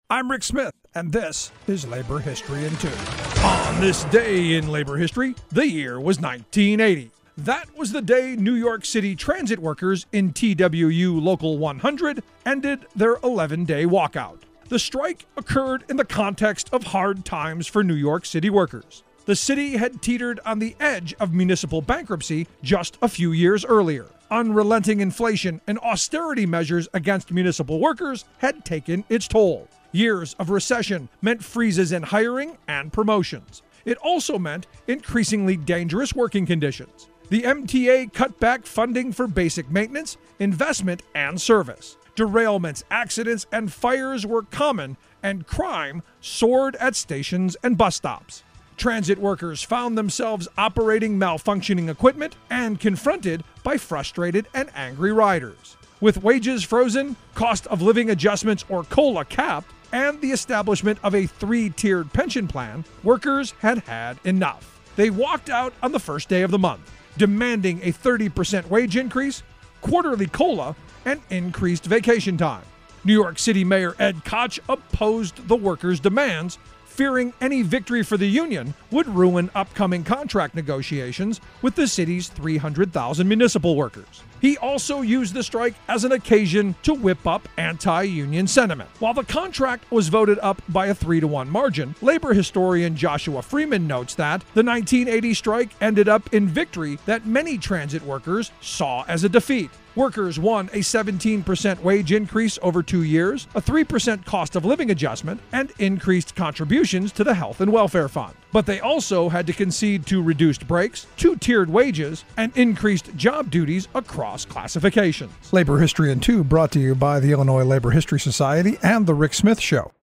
I'm Rick Smith, and this is Labor History in 2. On this day in labor history, the year was 1980. That was the day New York City transit workers in TWU Local 100 ended their 11-day walkout. The strike occurred in the context of hard times for New York City workers. The city had teetered on the edge of municipal bankruptcy just a few years earlier. Unrelenting inflation and austerity measures against municipal workers had taken its toll. Years of recession meant freezes in hiring and promotions. It also meant increasingly dangerous working conditions. The MTA cut back funding for basic maintenance, investment, and service. Derailments, accidents, and fires were common, and crime soared at stations and bus stops. Transit workers found themselves operating malfunctioning equipment and confronted by frustrated and angry riders. With wages frozen, cost of living adjustments or COLA capped, and the establishment of a 3-tiered pension plan, workers had had enough. They walked out on the first day of the month, demanding a 30% wage increase, quarterly COLA, and increased vacation time. New York City Mayor Ed Koch opposed the workers' demands, fearing any victory for the union would ruin upcoming contract negotiations with the city's 300,000 municipal workers. He also used the strike as an occasion to whip up anti-union sentiment. While the contract was voted up by a 3-1 margin, labor historian Joshua Freeman notes that the 1980 strike ended up in victory that many transit workers saw as a defeat. Workers won a 17% wage increase over 2 years, a 3% cost of living adjustment, and increased contributions to the Health and Welfare Fund. But they also had to concede to reduced breaks, 2-tiered wages, and increased job duties across classifications. Labor History in 2 brought to you by the Illinois Labor History Society and The Rick Smith Show.